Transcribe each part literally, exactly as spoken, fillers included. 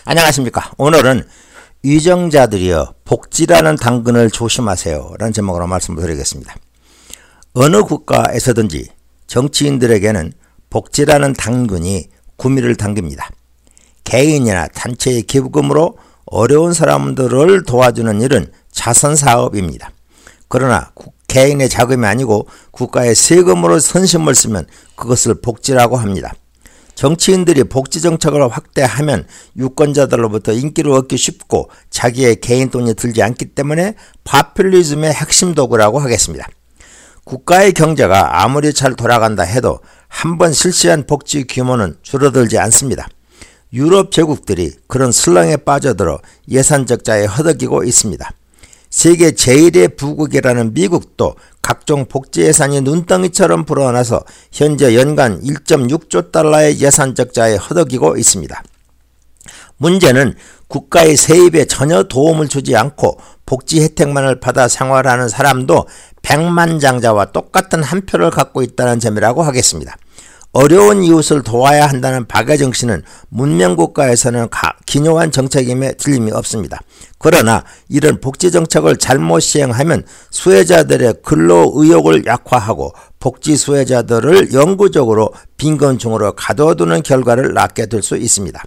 안녕하십니까. 오늘은 위정자들이여 복지라는 당근을 조심하세요 라는 제목으로 말씀을 드리겠습니다. 어느 국가에서든지 정치인들에게는 복지라는 당근이 구미를 당깁니다. 개인이나 단체의 기부금으로 어려운 사람들을 도와주는 일은 자선사업입니다. 그러나 개인의 자금이 아니고 국가의 세금으로 선심을 쓰면 그것을 복지라고 합니다. 정치인들이 복지 정책을 확대하면 유권자들로부터 인기를 얻기 쉽고 자기의 개인 돈이 들지 않기 때문에 파퓰리즘의 핵심 도구라고 하겠습니다. 국가의 경제가 아무리 잘 돌아간다 해도 한번 실시한 복지 규모는 줄어들지 않습니다. 유럽 제국들이 그런 슬렁에 빠져들어 예산 적자에 허덕이고 있습니다. 세계 제일의 부국이라는 미국도 각종 복지 예산이 눈덩이처럼 불어나서 현재 연간 일 점 육 조 달러의 예산 적자에 허덕이고 있습니다. 문제는 국가의 세입에 전혀 도움을 주지 않고 복지 혜택만을 받아 생활하는 사람도 백만장자와 똑같은 한 표를 갖고 있다는 점이라고 하겠습니다. 어려운 이웃을 도와야 한다는 박애 정신은 문명국가에서는 기묘한 정책임에 틀림이 없습니다. 그러나 이런 복지 정책을 잘못 시행하면 수혜자들의 근로 의욕을 약화하고 복지 수혜자들을 영구적으로 빈곤층으로 가둬두는 결과를 낳게 될 수 있습니다.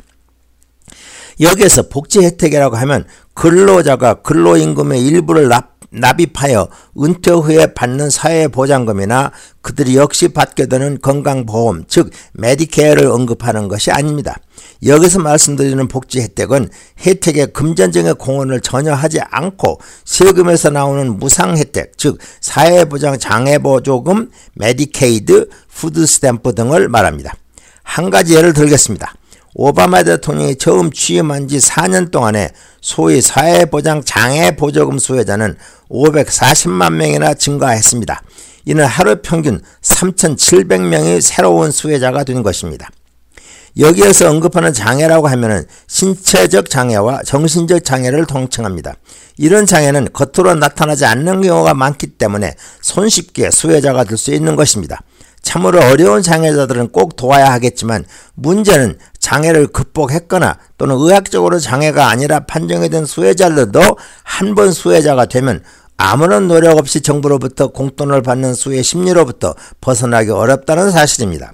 여기에서 복지 혜택이라고 하면 근로자가 근로임금의 일부를 납 납입하여 은퇴 후에 받는 사회보장금이나 그들이 역시 받게 되는 건강보험, 즉 메디케어를 언급하는 것이 아닙니다. 여기서 말씀드리는 복지 혜택은 혜택의 금전적인 공헌을 전혀 하지 않고 세금에서 나오는 무상 혜택, 즉 사회보장 장애보조금, 메디케이드, 푸드스탬프 등을 말합니다. 한 가지 예를 들겠습니다. 오바마 대통령이 처음 취임한 지 사 년 동안에 소위 사회보장 장애보조금 수혜자는 오백사십만 명이나 증가했습니다. 이는 하루 평균 삼천칠백 명의 새로운 수혜자가 된 것입니다. 여기에서 언급하는 장애라고 하면 신체적 장애와 정신적 장애를 통칭합니다. 이런 장애는 겉으로 나타나지 않는 경우가 많기 때문에 손쉽게 수혜자가 될 수 있는 것입니다. 참으로 어려운 장애자들은 꼭 도와야 하겠지만 문제는 장애를 극복했거나 또는 의학적으로 장애가 아니라 판정이 된 수혜자들도 한 번 수혜자가 되면 아무런 노력 없이 정부로부터 공돈을 받는 수혜 심리로부터 벗어나기 어렵다는 사실입니다.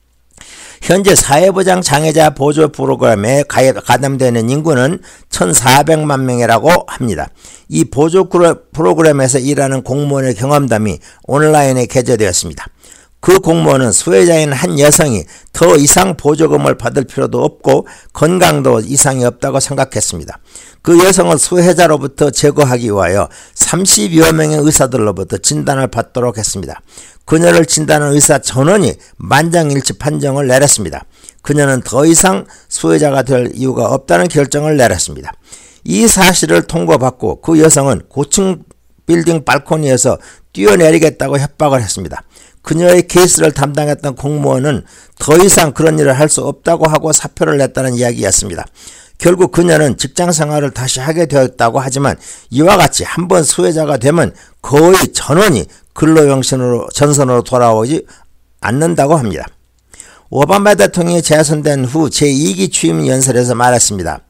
현재 사회보장 장애자 보조 프로그램에 가입, 가담되는 인구는 천사백만 명이라고 합니다. 이 보조 프로그램에서 일하는 공무원의 경험담이 온라인에 게재되었습니다. 그 공무원은 수혜자인 한 여성이 더 이상 보조금을 받을 필요도 없고 건강도 이상이 없다고 생각했습니다. 그 여성을 수혜자로부터 제거하기 위하여 삼십여 명의 의사들로부터 진단을 받도록 했습니다. 그녀를 진단한 의사 전원이 만장일치 판정을 내렸습니다. 그녀는 더 이상 수혜자가 될 이유가 없다는 결정을 내렸습니다. 이 사실을 통보받고 그 여성은 고층 빌딩 발코니에서 뛰어내리겠다고 협박을 했습니다. 그녀의 케이스를 담당했던 공무원은 더 이상 그런 일을 할 수 없다고 하고 사표를 냈다는 이야기였습니다. 결국 그녀는 직장생활을 다시 하게 되었다고 하지만 이와 같이 한번 수혜자가 되면 거의 전원이 근로정신으로 전선으로 돌아오지 않는다고 합니다. 오바마 대통령이 재선된 후 제이 기 취임 연설에서 말했습니다.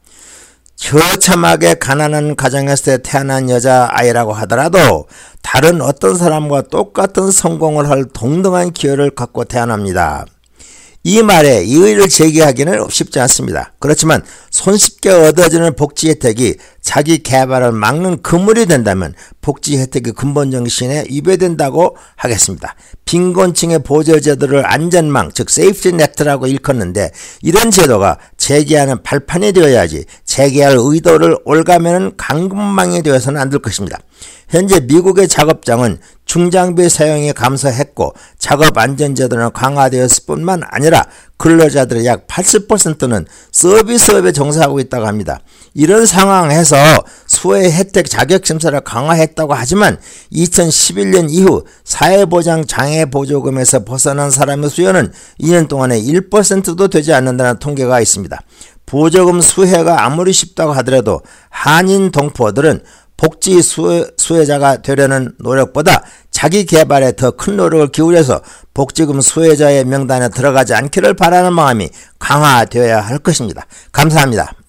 처참하게 가난한 가정에서 태어난 여자아이라고 하더라도 다른 어떤 사람과 똑같은 성공을 할 동등한 기회를 갖고 태어납니다. 이 말에 이의를 제기하기는 쉽지 않습니다. 그렇지만 손쉽게 얻어지는 복지 혜택이 자기 개발을 막는 그물이 된다면 복지 혜택의 근본 정신에 위배된다고 하겠습니다. 빈곤층의 보조제도를 안전망, 즉 세이프티 네트라고 일컫는데 이런 제도가 재개하는 발판이 되어야지 재개할 의도를 올가매는 강금망이 되어서는 안 될 것입니다. 현재 미국의 작업장은 중장비 사용이 감소했고 작업 안전제도는 강화되었을 뿐만 아니라 근로자들의 약 팔십 퍼센트는 서비스업에 종사하고 있다고 합니다. 이런 상황에서 수혜 혜택 자격심사를 강화했다고 하지만 이천십일 년 이후 사회보장 장애보조금에서 벗어난 사람의 수요는 이 년 동안에 일 퍼센트도 되지 않는다는 통계가 있습니다. 보조금 수혜가 아무리 쉽다고 하더라도 한인 동포들은 복지 수혜, 수혜자가 되려는 노력보다 자기 개발에 더 큰 노력을 기울여서 복지금 수혜자의 명단에 들어가지 않기를 바라는 마음이 강화되어야 할 것입니다. 감사합니다.